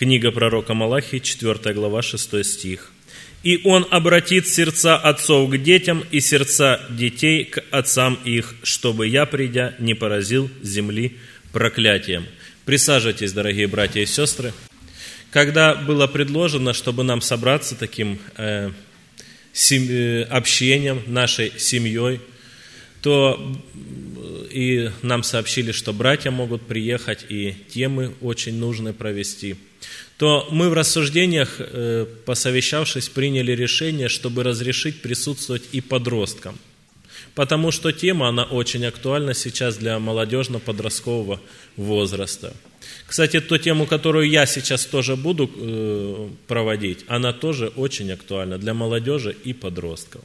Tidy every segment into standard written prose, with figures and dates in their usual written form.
Книга пророка Малахии, 4 глава, 6 стих. «И он обратит сердца отцов к детям и сердца детей к отцам их, чтобы я, придя, не поразил земли проклятием». Присаживайтесь, дорогие братья и сестры. Когда было предложено, чтобы нам собраться таким общением, нашей семьей, то и нам сообщили, что братья могут приехать и темы очень нужно провести, то мы в рассуждениях, посовещавшись, приняли решение, чтобы разрешить присутствовать и подросткам. Потому что тема, она очень актуальна сейчас для молодежно-подросткового возраста. Кстати, ту тему, которую я сейчас тоже буду проводить, она тоже очень актуальна для молодежи и подростков.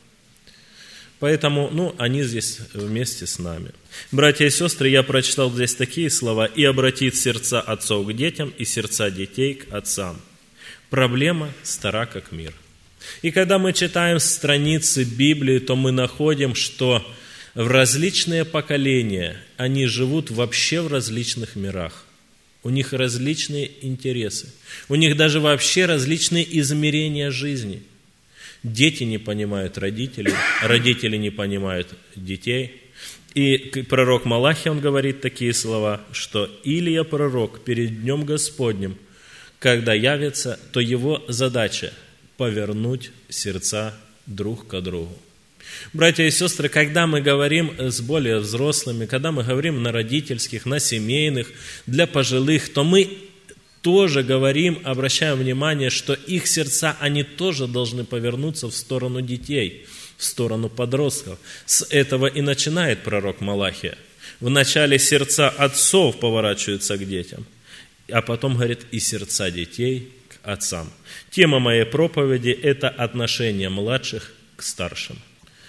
Поэтому, они здесь вместе с нами. Братья и сестры, я прочитал здесь такие слова. «И обратит сердца отцов к детям, и сердца детей к отцам». Проблема стара, как мир. И когда мы читаем страницы Библии, то мы находим, что в различные поколения они живут вообще в различных мирах. У них различные интересы. У них даже вообще различные измерения жизни. Дети не понимают родителей, родители не понимают детей. И пророк Малахия, он говорит такие слова, что Илия пророк перед Днем Господним, когда явится, то его задача – повернуть сердца друг к другу. Братья и сестры, когда мы говорим с более взрослыми, когда мы говорим на родительских, на семейных, для пожилых, то мы тоже говорим, обращаем внимание, что их сердца, они тоже должны повернуться в сторону детей, в сторону подростков. С этого и начинает пророк Малахия. Вначале сердца отцов поворачиваются к детям, а потом, говорит, и сердца детей к отцам. Тема моей проповеди – это отношение младших к старшим.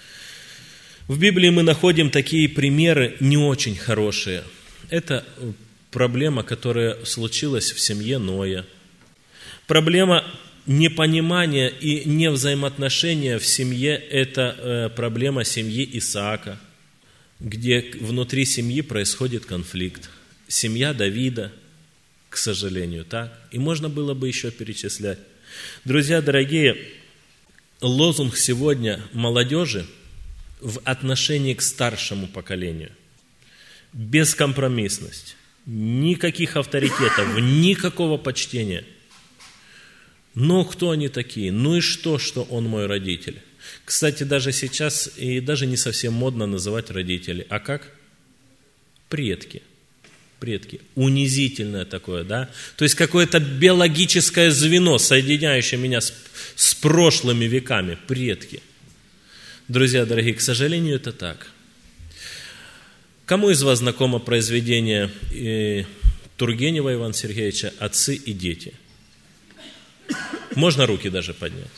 В Библии мы находим такие примеры не очень хорошие. Это проблема, которая случилась в семье Ноя. Проблема непонимания и невзаимоотношения в семье – это проблема семьи Исаака, где внутри семьи происходит конфликт. Семья Давида, к сожалению, так. И можно было бы еще перечислять. Друзья дорогие, лозунг сегодня молодежи в отношении к старшему поколению – бескомпромиссность. Никаких авторитетов, никакого почтения. Но кто они такие? Ну и что он мой родитель? Кстати, даже сейчас и даже не совсем модно называть родителей. А как? Предки. Предки. Унизительное такое, да? То есть какое-то биологическое звено, соединяющее меня с прошлыми веками. Предки. Друзья дорогие, к сожалению, это так. Кому из вас знакомо произведение Тургенева Ивана Сергеевича «Отцы и дети»? Можно руки даже поднять.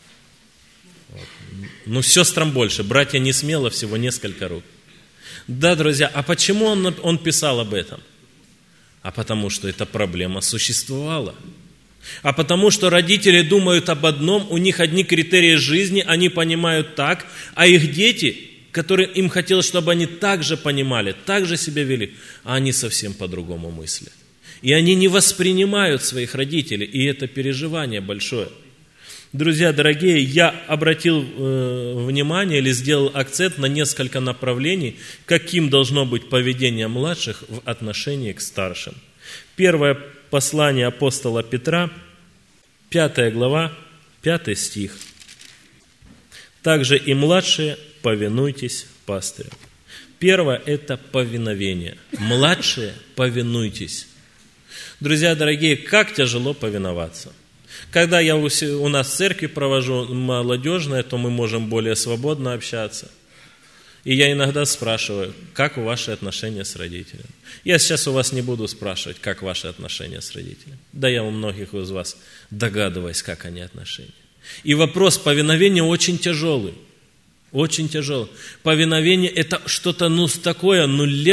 Вот. Сестрам больше, братья не смело, всего несколько рук. Да, друзья, а почему он писал об этом? А потому что эта проблема существовала. А потому что родители думают об одном, у них одни критерии жизни, они понимают так, а их дети, которые им хотелось, чтобы они так же понимали, так же себя вели, а они совсем по-другому мыслят. И они не воспринимают своих родителей, и это переживание большое. Друзья дорогие, я обратил внимание или сделал акцент на несколько направлений, каким должно быть поведение младших в отношении к старшим. Первое послание апостола Петра, 5 глава, 5 стих. «Также и младшие повинуйтесь пастырю». Первое – это повиновение. Младшие, повинуйтесь. Друзья дорогие, как тяжело повиноваться. Когда я у нас в церкви провожу молодежное, то мы можем более свободно общаться. И я иногда спрашиваю, как ваши отношения с родителями? Я сейчас у вас не буду спрашивать, как ваши отношения с родителями. Да я у многих из вас догадываюсь, как они отношения. И вопрос повиновения очень тяжелый. Очень тяжелый. Повиновение – это что-то такое,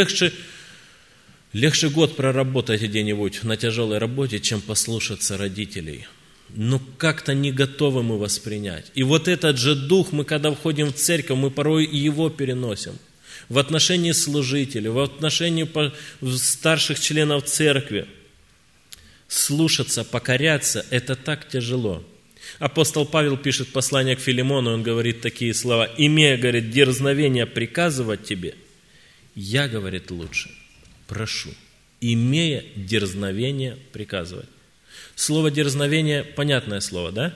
легче год проработать где-нибудь на тяжелой работе, чем послушаться родителей. Как-то не готовы мы воспринять. И вот этот же дух, мы когда входим в церковь, мы порой и его переносим. В отношении служителей, в отношении старших членов церкви. Слушаться, покоряться – это так тяжело. Апостол Павел пишет послание к Филимону, он говорит такие слова: «Имея, говорит, дерзновение приказывать тебе, я, говорит, лучше прошу, имея дерзновение приказывать». Слово «дерзновение» – понятное слово, да?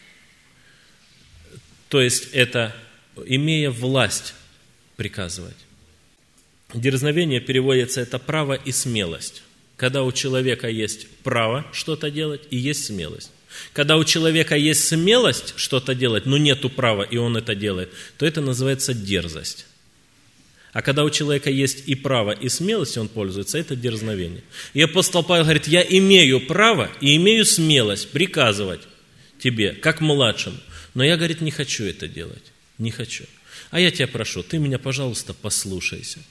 То есть это имея власть приказывать. Дерзновение переводится это право и смелость. Когда у человека есть право что-то делать и есть смелость. Когда у человека есть смелость что-то делать, но нету права, и он это делает, то это называется дерзость. А когда у человека есть и право, и смелость, он пользуется, это дерзновение. И апостол Павел говорит: я имею право и имею смелость приказывать тебе, как младшему, но я, говорит, не хочу это делать, не хочу. А я тебя прошу, ты меня, пожалуйста, послушайся.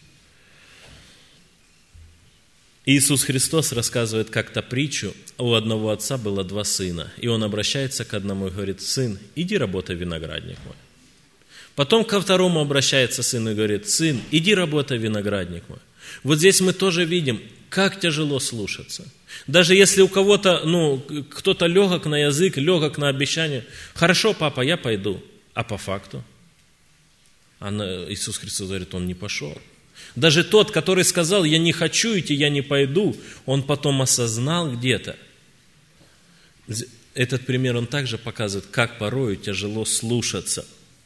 Иисус Христос рассказывает как-то притчу: у одного отца было 2 сына, и он обращается к одному и говорит: сын, иди работай в виноградник мой. Потом ко второму обращается сын и говорит: сын, иди работай в виноградник мой. Вот здесь мы тоже видим, как тяжело слушаться. Даже если у кого-то, кто-то легок на язык, легок на обещание: хорошо, папа, я пойду. А по факту? Иисус Христос говорит, он не пошел. Даже тот, который сказал: я не хочу идти, я не пойду, он потом осознал где-то. Этот пример, он также показывает, как порою тяжело слушаться.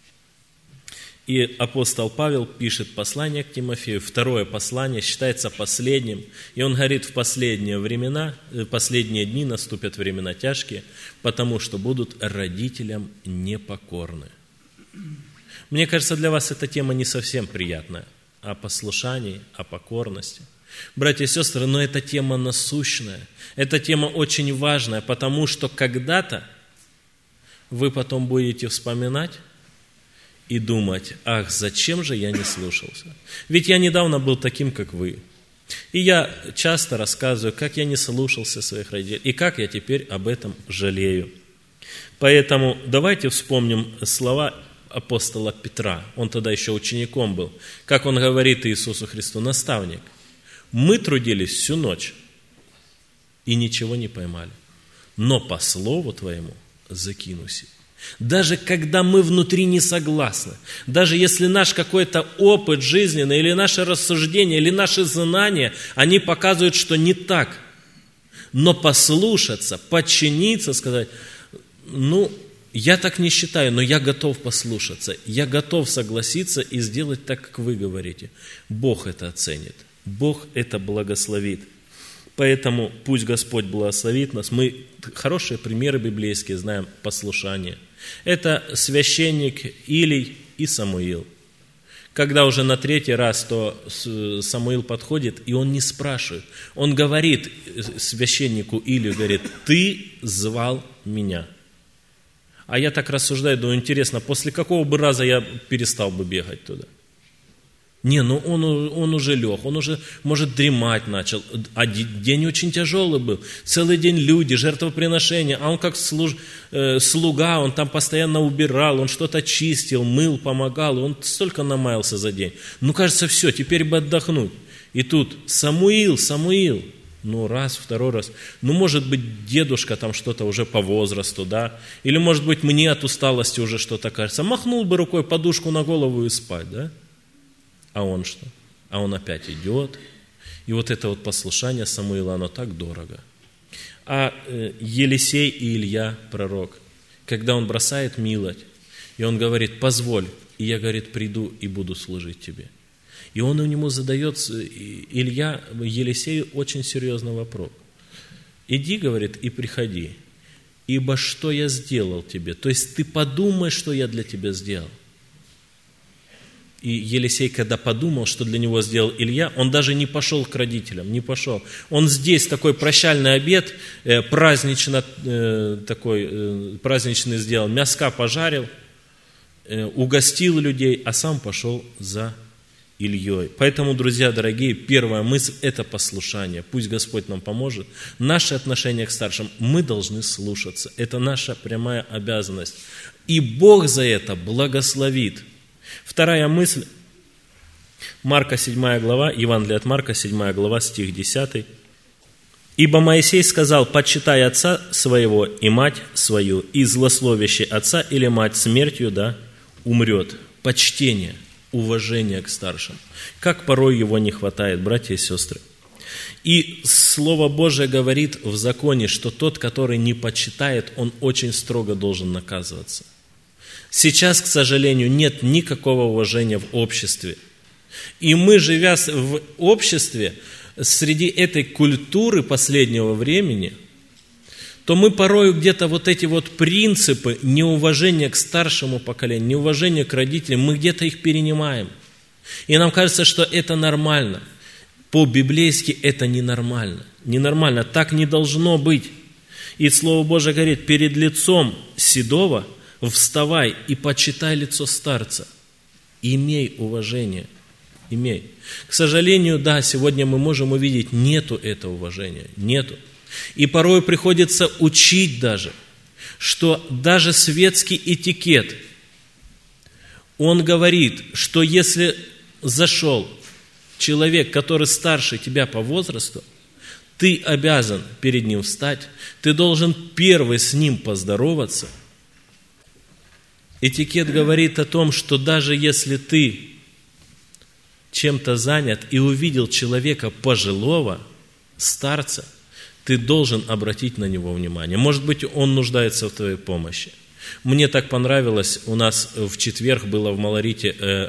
И апостол Павел пишет послание к Тимофею, 2 послание, считается последним. И он говорит: в последние времена, в последние дни наступят времена тяжкие, потому что будут родителям непокорны. Мне кажется, для вас эта тема не совсем приятная. О послушании, о покорности. Братья и сестры, но эта тема насущная. Эта тема очень важная, потому что когда-то вы потом будете вспоминать и думать: ах, зачем же я не слушался? Ведь я недавно был таким, как вы. И я часто рассказываю, как я не слушался своих родителей, и как я теперь об этом жалею. Поэтому давайте вспомним слова апостола Петра. Он тогда еще учеником был. Как он говорит Иисусу Христу: наставник, мы трудились всю ночь и ничего не поймали, но по слову Твоему закинусь. Даже когда мы внутри не согласны, даже если наш какой-то опыт жизненный, или наше рассуждение, или наши знания, они показывают, что не так, но послушаться, подчиниться, сказать: я так не считаю, но я готов послушаться, я готов согласиться и сделать так, как вы говорите. Бог это оценит, Бог это благословит. Поэтому пусть Господь благословит нас. Мы хорошие примеры библейские знаем послушания. Это священник Илий и Самуил. Когда уже на 3-й раз, то Самуил подходит, и он не спрашивает. Он говорит священнику Илию, говорит: ты звал меня. А я так рассуждаю, думаю, интересно, после какого бы раза я перестал бы бегать туда? Он уже лег, он уже, может, дремать начал. А день очень тяжелый был. Целый день люди, жертвоприношения. А он как слуга, он там постоянно убирал, он что-то чистил, мыл, помогал. Он столько намаялся за день. Кажется, все, теперь бы отдохнуть. И тут Самуил. Раз, 2-й раз. Может быть, дедушка там что-то уже по возрасту, да? Или, может быть, мне от усталости уже что-то кажется. Махнул бы рукой, подушку на голову и спать, да? А он что? А он опять идет. И вот это вот послушание Самуила, оно так дорого. А Елисей и Илья, пророк, когда он бросает милость, и он говорит: позволь, и я, говорит, приду и буду служить тебе. И он ему задает, Елисею, очень серьезный вопрос. Иди, говорит, и приходи, ибо что я сделал тебе? То есть ты подумай, что я для тебя сделал. И Елисей, когда подумал, что для него сделал Илья, он даже не пошел к родителям, не пошел. Он здесь такой прощальный обед, праздничный сделал, мяска пожарил, угостил людей, а сам пошел за Ильей. Поэтому, друзья дорогие, первая мысль – это послушание. Пусть Господь нам поможет. Наше отношение к старшим, мы должны слушаться. Это наша прямая обязанность. И Бог за это благословит. Вторая мысль, Марка 7 глава, Евангелие от Марка 7 глава, стих 10. Ибо Моисей сказал: почитай отца своего и мать свою, и злословящий отца или мать смертью, да, умрет. Почтение, уважение к старшим. Как порой его не хватает, братья и сестры. И Слово Божие говорит в законе, что тот, который не почитает, он очень строго должен наказываться. Сейчас, к сожалению, нет никакого уважения в обществе. И мы, живя в обществе, среди этой культуры последнего времени, то мы порою где-то вот эти вот принципы неуважения к старшему поколению, неуважения к родителям, мы где-то их перенимаем. И нам кажется, что это нормально. По-библейски это ненормально. Ненормально, так не должно быть. И Слово Божие говорит: перед лицом седого вставай и почитай лицо старца. Имей уважение. Имей. К сожалению, да, сегодня мы можем увидеть, нету этого уважения. Нету. И порой приходится учить даже, что даже светский этикет, он говорит, что если зашел человек, который старше тебя по возрасту, ты обязан перед ним встать, ты должен первый с ним поздороваться. Этикет говорит о том, что даже если ты чем-то занят и увидел человека пожилого, старца, ты должен обратить на него внимание. Может быть, он нуждается в твоей помощи. Мне так понравилось, у нас в четверг было в Малорите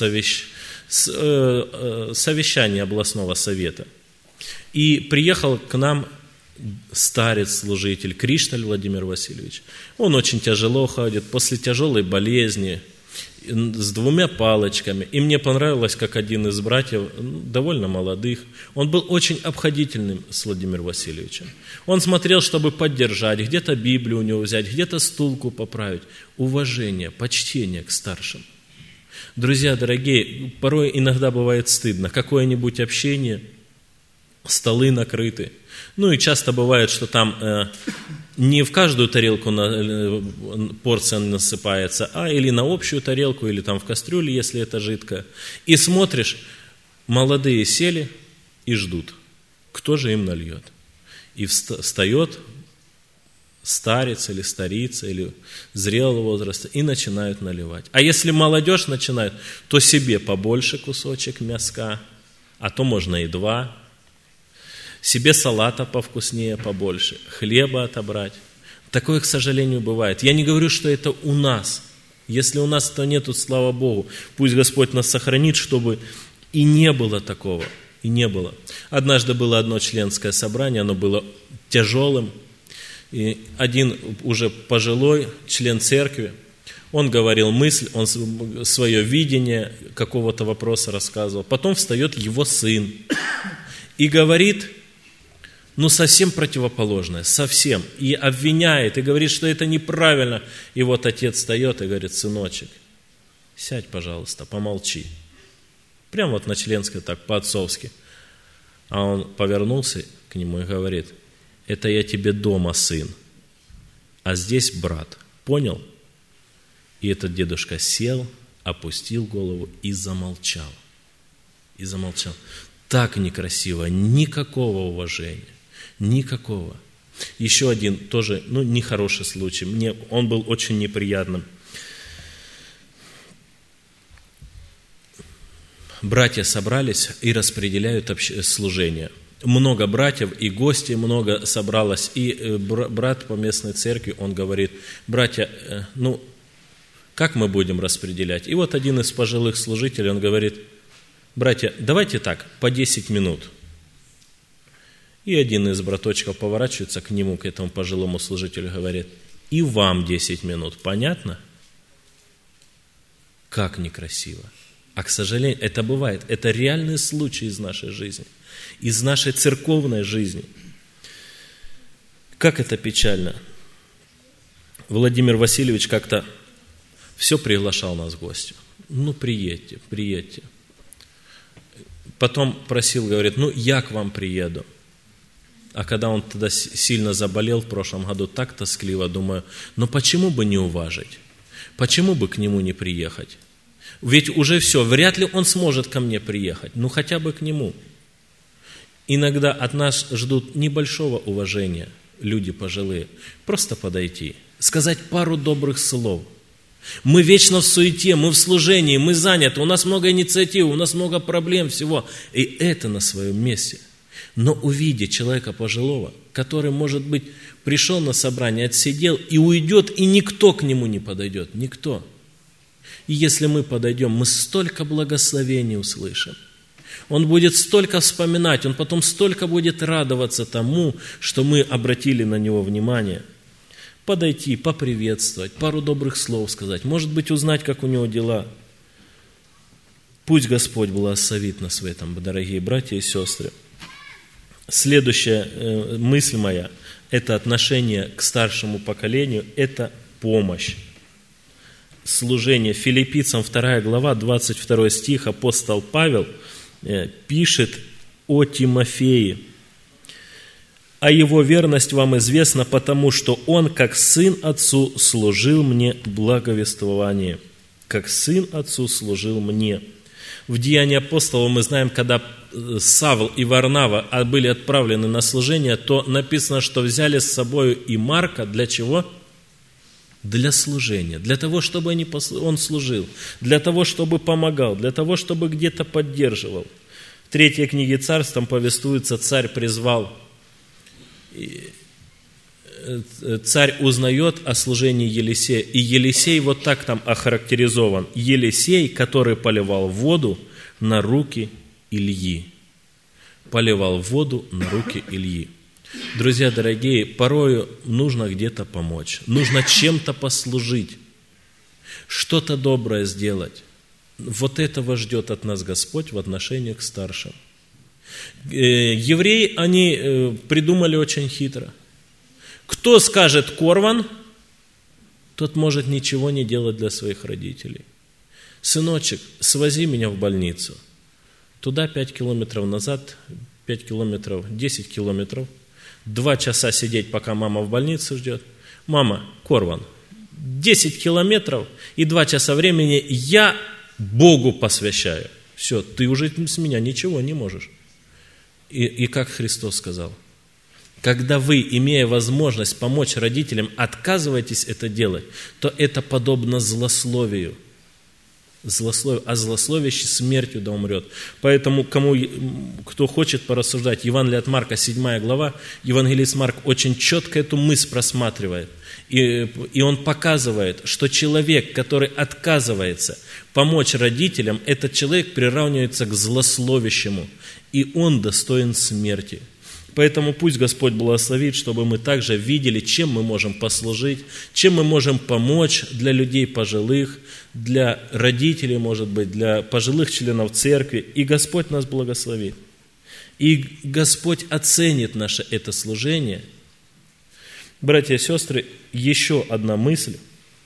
совещание областного совета. И приехал к нам старец-служитель Кришталь Владимир Васильевич. Он очень тяжело ходит, после тяжелой болезни, с 2 палочками. И мне понравилось, как один из братьев, довольно молодых, он был очень обходительным с Владимиром Васильевичем. Он смотрел, чтобы поддержать, где-то Библию у него взять, где-то стулку поправить. Уважение, почтение к старшим. Друзья дорогие, порой иногда бывает стыдно. Какое-нибудь общение, столы накрыты. Ну и часто бывает, что там не в каждую тарелку порция насыпается, а или на общую тарелку, или там в кастрюле, если это жидкое. И смотришь, молодые сели и ждут, кто же им нальет. И встает старец или старица, или зрелого возраста, и начинают наливать. А если молодежь начинает, то себе побольше кусочек мяска, а то можно и 2. Себе салата повкуснее, побольше, хлеба отобрать. Такое, к сожалению, бывает. Я не говорю, что это у нас. Если у нас то нету, слава Богу. Пусть Господь нас сохранит, чтобы и не было такого. И не было. Однажды было одно членское собрание, оно было тяжелым. И один уже пожилой член церкви, он говорил мысль, он свое видение какого-то вопроса рассказывал. Потом встает его сын и говорит, совсем противоположное, совсем. И обвиняет, и говорит, что это неправильно. И вот отец встает и говорит: сыночек, сядь, пожалуйста, помолчи. Прямо вот на членской так, по-отцовски. А он повернулся к нему и говорит: это я тебе дома сын, а здесь брат. Понял? И этот дедушка сел, опустил голову и замолчал. И замолчал. Так некрасиво, никакого уважения. Никакого. Еще один тоже, нехороший случай. Он был очень неприятным. Братья собрались и распределяют служение. Много братьев и гостей много собралось. И брат по местной церкви, он говорит: братья, как мы будем распределять? И вот один из пожилых служителей, он говорит: братья, давайте так, по 10 минут. И один из браточков поворачивается к нему, к этому пожилому служителю, говорит: и вам 10 минут. Понятно? Как некрасиво. А, к сожалению, это бывает. Это реальный случай из нашей жизни, из нашей церковной жизни. Как это печально. Владимир Васильевич как-то все приглашал нас в гости. Приедьте, приедьте. Потом просил, говорит: я к вам приеду. А когда он тогда сильно заболел в прошлом году, так тоскливо, думаю, почему бы не уважить? Почему бы к нему не приехать? Ведь уже все, вряд ли он сможет ко мне приехать, хотя бы к нему. Иногда от нас ждут небольшого уважения люди пожилые. Просто подойти, сказать пару добрых слов. Мы вечно в суете, мы в служении, мы заняты, у нас много инициатив, у нас много проблем всего. И это на своем месте. Но увидеть человека пожилого, который, может быть, пришел на собрание, отсидел и уйдет, и никто к нему не подойдет, никто. И если мы подойдем, мы столько благословений услышим. Он будет столько вспоминать, он потом столько будет радоваться тому, что мы обратили на него внимание. Подойти, поприветствовать, пару добрых слов сказать, может быть, узнать, как у него дела. Пусть Господь благословит нас в этом, дорогие братья и сестры. Следующая мысль моя – это отношение к старшему поколению, это помощь. Служение. Филиппийцам 2 глава, 22 стих, апостол Павел пишет о Тимофее. «А его верность вам известна, потому что он, как сын отцу, служил мне благовествование». Как сын отцу служил мне. В Деянии апостолов мы знаем, когда Савл и Варнава были отправлены на служение, то написано, что взяли с собой и Марка. Для чего? Для служения. Для того, чтобы он служил. Для того, чтобы помогал. Для того, чтобы где-то поддерживал. В 3 книге Царств там повествуется, царь призвал. Царь узнает о служении Елисея. И Елисей вот так там охарактеризован. Елисей, который поливал воду на руки Ильи. Поливал воду на руки Ильи. Друзья дорогие, порою нужно где-то помочь. Нужно чем-то послужить. Что-то доброе сделать. Вот этого ждет от нас Господь в отношении к старшим. Евреи, они придумали очень хитро. Кто скажет «корван», тот может ничего не делать для своих родителей. «Сыночек, свози меня в больницу». Туда 5 километров, назад 5 километров, 10 километров. 2 часа сидеть, пока мама в больнице ждет. «Мама, корван, 10 километров и 2 часа времени я Богу посвящаю. Все, ты уже с меня ничего не можешь». И как Христос сказал, когда вы, имея возможность помочь родителям, отказываетесь это делать, то это подобно злословию. А злословящий смертью да умрет. Поэтому, кто хочет порассуждать, Евангелие от Марка, 7 глава, евангелист Марк очень четко эту мысль просматривает. И он показывает, что человек, который отказывается помочь родителям, этот человек приравнивается к злословящему, и он достоин смерти. Поэтому пусть Господь благословит, чтобы мы также видели, чем мы можем послужить, чем мы можем помочь для людей пожилых, для родителей, может быть, для пожилых членов церкви. И Господь нас благословит. И Господь оценит наше это служение. Братья и сестры, еще одна мысль.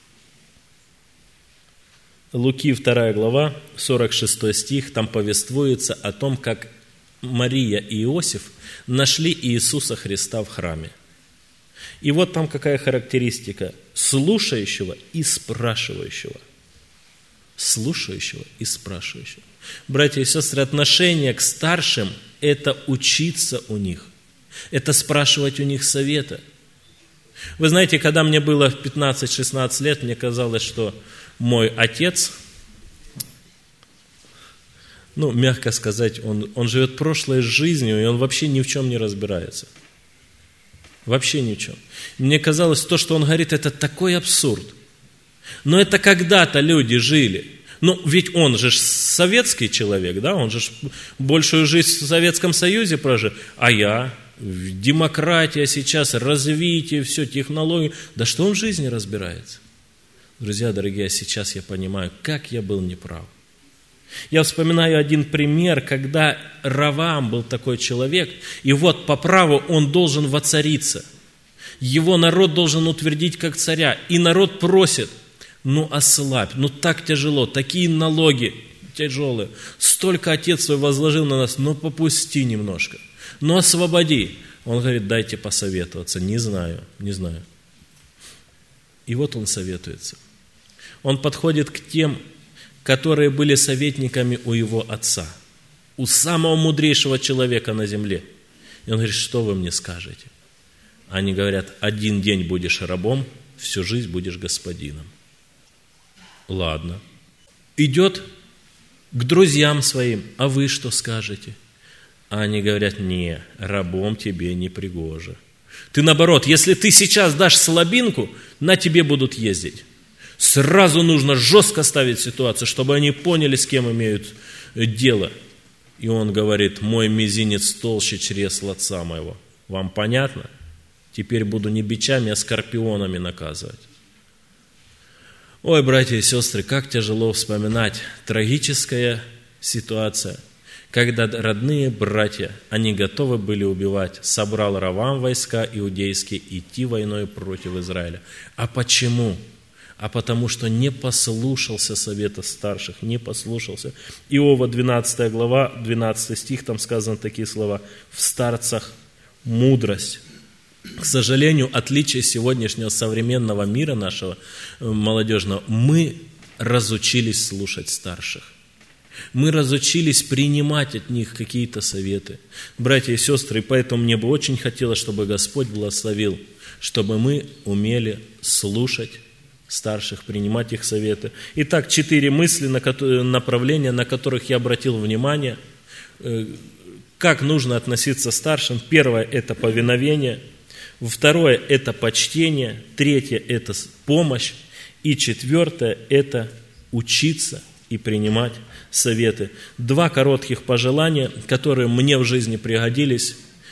Луки 2 глава, 46 стих, там повествуется о том, как Мария и Иосиф нашли Иисуса Христа в храме. И вот там какая характеристика слушающего и спрашивающего. Слушающего и спрашивающего. Братья и сестры, отношение к старшим – это учиться у них. Это спрашивать у них совета. Вы знаете, когда мне было 15-16 лет, мне казалось, что мой отец, мягко сказать, он живет прошлой жизнью, и он вообще ни в чем не разбирается. Вообще ни в чем. Мне казалось, то, что он говорит, это такой абсурд. Но это когда-то люди жили. Ведь он же советский человек, да? Он же большую жизнь в Советском Союзе прожил. А я, демократия сейчас, развитие, все, технологии. Да что он в жизни разбирается? Друзья дорогие, сейчас я понимаю, как я был неправ. Я вспоминаю один пример, когда Раваам был такой человек, и вот по праву он должен воцариться. Его народ должен утвердить как царя. И народ просит, ослабь, так тяжело, такие налоги тяжелые. Столько отец свой возложил на нас, попусти немножко. Освободи. Он говорит, дайте посоветоваться. Не знаю. И вот он советуется. Он подходит к тем, которые были советниками у его отца, у самого мудрейшего человека на земле. И он говорит, что вы мне скажете? Они говорят, 1 день будешь рабом, всю жизнь будешь господином. Ладно. Идет к друзьям своим, а вы что скажете? А они говорят, не, рабом тебе не пригоже. Ты наоборот, если ты сейчас дашь слабинку, на тебе будут ездить. Сразу нужно жестко ставить ситуацию, чтобы они поняли, с кем имеют дело. И он говорит, мой мизинец толще чресл отца моего. Вам понятно? Теперь буду не бичами, а скорпионами наказывать. Ой, братья и сестры, как тяжело вспоминать трагическая ситуация, когда родные братья, они готовы были убивать, собрал Равам войска иудейские, идти войной против Израиля. А почему? А потому что не послушался совета старших, не послушался. Иова 12 глава, 12 стих, там сказаны такие слова. В старцах мудрость. К сожалению, отличие сегодняшнего современного мира нашего молодежного, мы разучились слушать старших. Мы разучились принимать от них какие-то советы. Братья и сестры, и поэтому мне бы очень хотелось, чтобы Господь благословил, чтобы мы умели слушать старших, принимать их советы. Итак, 4 мысли, направления, на которых я обратил внимание. Как нужно относиться к старшим? Первое – это повиновение. Второе – это почтение. Третье – это помощь. И четвертое – это учиться и принимать советы. 2 коротких пожелания, которые мне в жизни пригодились.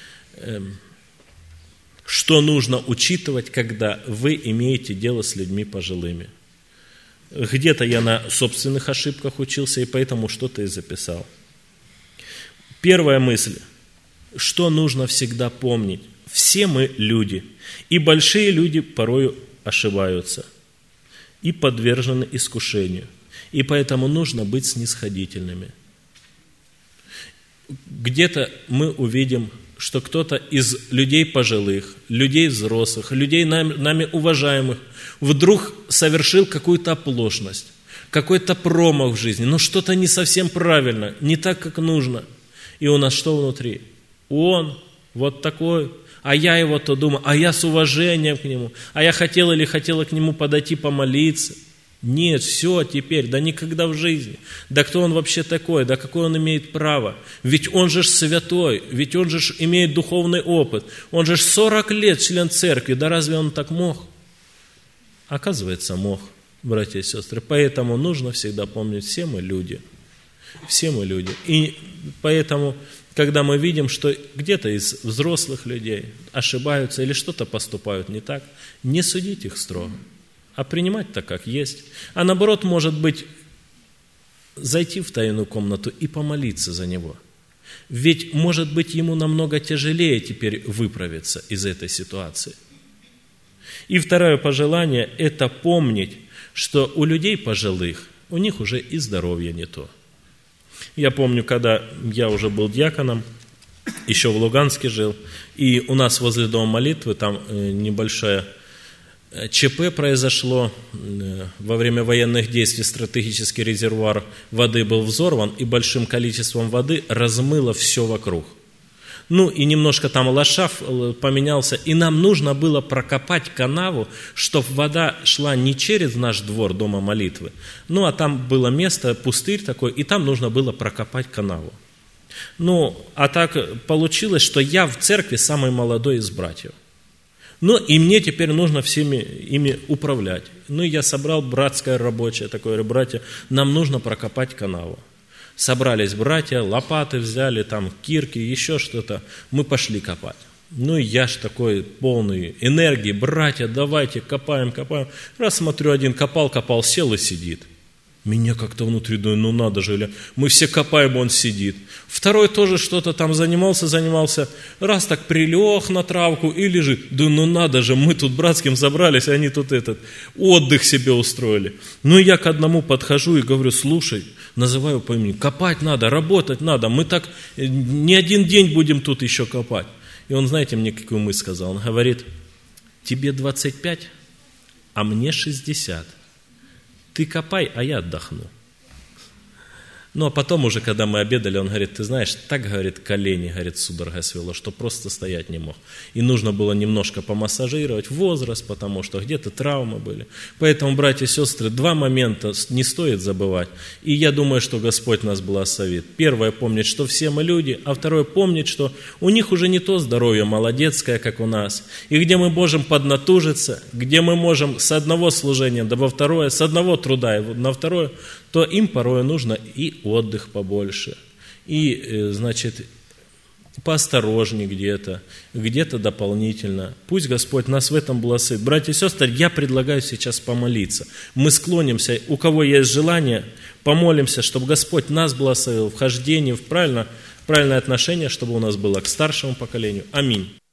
Что нужно учитывать, когда вы имеете дело с людьми пожилыми? Где-то я на собственных ошибках учился, и поэтому что-то и записал. Первая мысль. Что нужно всегда помнить? Все мы люди, и большие люди порою ошибаются, и подвержены искушению, и поэтому нужно быть снисходительными. Где-то мы увидим, что кто-то из людей пожилых, людей взрослых, людей нами уважаемых вдруг совершил какую-то оплошность, какой-то промах в жизни, но что-то не совсем правильно, не так, как нужно. И у нас что внутри? Он вот такой, а я его-то думаю, а я с уважением к нему, а я хотела к нему подойти помолиться. Нет, все теперь, да никогда в жизни. Да кто он вообще такой, да какое он имеет право? Ведь он же святой, ведь он же имеет духовный опыт. Он же 40 лет член церкви, да разве он так мог? Оказывается, мог, братья и сестры. Поэтому нужно всегда помнить, все мы люди. Все мы люди. И поэтому, когда мы видим, что где-то из взрослых людей ошибаются или что-то поступают не так, не судить их строго, а принимать так, как есть. А наоборот, может быть, зайти в тайную комнату и помолиться за него. Ведь, может быть, ему намного тяжелее теперь выправиться из этой ситуации. И второе пожелание – это помнить, что у людей пожилых, у них уже и здоровье не то. Я помню, когда я уже был диаконом, еще в Луганске жил, и у нас возле дома молитвы там небольшое ЧП произошло. Во время военных действий стратегический резервуар воды был взорван, и большим количеством воды размыло все вокруг. Ну и немножко там ландшафт поменялся, и нам нужно было прокопать канаву, чтобы вода шла не через наш двор дома молитвы, ну а там было место, пустырь такой, и там нужно было прокопать канаву. Ну, а так получилось, что я в церкви самый молодой из братьев. Ну, и мне теперь нужно всеми ими управлять. Ну, и я собрал братское рабочее, такое, говорю, братья, нам нужно прокопать канаву. Собрались братья, лопаты взяли, там, кирки, еще что-то. Мы пошли копать. Ну, и я ж такой полный энергии, братья, давайте, копаем. Раз смотрю, один копал, сел и сидит. Меня как-то внутри, думаю, ну надо же, мы все копаем, он сидит. Второй тоже что-то там занимался, раз так прилег на травку и лежит. Да ну надо же, мы тут братским забрались, они тут отдых себе устроили. Ну я к одному подхожу и говорю, слушай, называю по имени, копать надо, работать надо, мы так не один день будем тут еще копать. И он, знаете, мне какую мысль сказал, он говорит, тебе 25, а мне 60. Ты копай, а я отдохну. Ну, а потом уже, когда мы обедали, он говорит, ты знаешь, так, говорит, колени, говорит, судорога свело, что просто стоять не мог. И нужно было немножко помассажировать возраст, потому что где-то травмы были. Поэтому, братья и сестры, 2 момента не стоит забывать. И я думаю, что Господь нас благословит. Первое, помнить, что все мы люди, а второе, помнить, что у них уже не то здоровье молодецкое, как у нас. И где мы можем поднатужиться, где мы можем с одного служения во второе, с одного труда на второе, то им порой нужно и отдых побольше, и, значит, поосторожнее где-то дополнительно. Пусть Господь нас в этом благословит. Братья и сестры, я предлагаю сейчас помолиться. Мы склонимся, у кого есть желание, помолимся, чтобы Господь нас благословил в хождении, в правильное отношение, чтобы у нас было к старшему поколению. Аминь.